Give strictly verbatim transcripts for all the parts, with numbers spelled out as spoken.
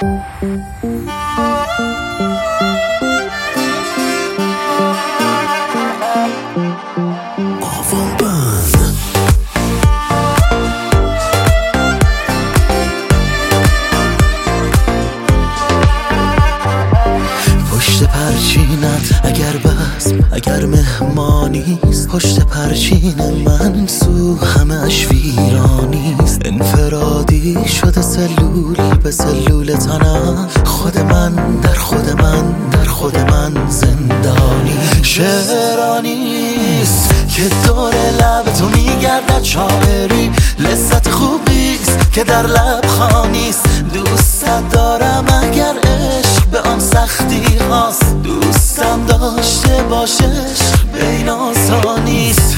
پشت پرچینت اگر بزم اگر مهمانیست، پشت پرچین من این سو همه اش ویرانیست. انفرادی شده سلول به سلول تنم، خود من در خود من در خود من زندانی. شعرانیست که دور لب تو میگردد شاعری، لذت خوبیست که در لب خانیست. دوست دارم اگر عشق به آن سختی هاست، دوستم داشته باشه عشق به این آسانیست.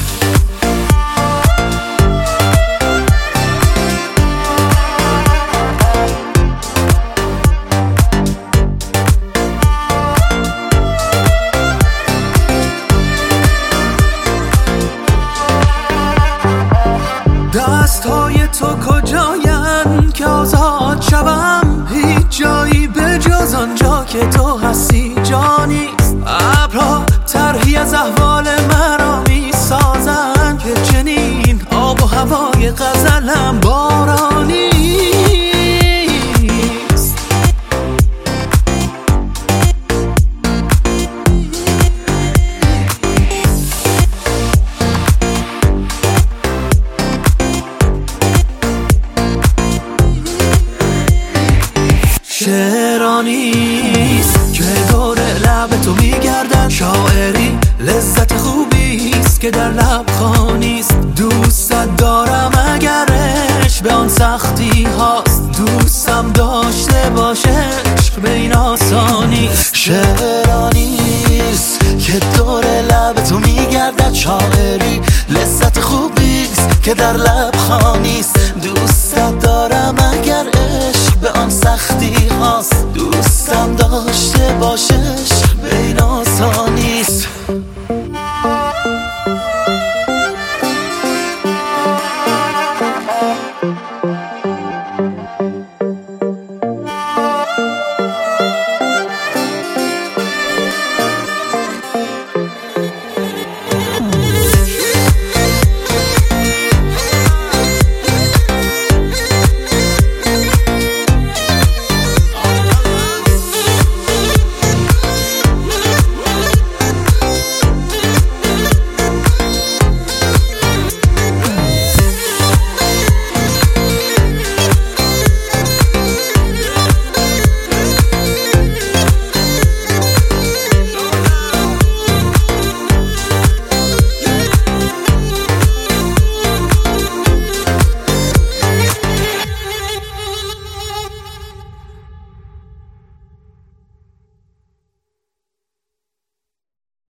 دستهای تو کجاین که آزاد شوم؟ هیچ جایی به جز آنجا که تو هستی جانیست. ابرها طرحی از احوال مرا می سازن که چنین آب و هوای غزلم بارانی. شعرانیست که دور لب تو میگردد شاعری، لذت خوبیست که در لب خانیست. دوستت دارم اگر عشق به آن سختی هاست، دوستم داشته باشه عشق به این آسانیست. شعرانیست که دور لب تو میگردد شاعری، لذت خوبیست که در لب خانیست. دوستت دارم اگر عشق به آن سختی هاست، دوستم داشته باشه عشق به این آسانیست.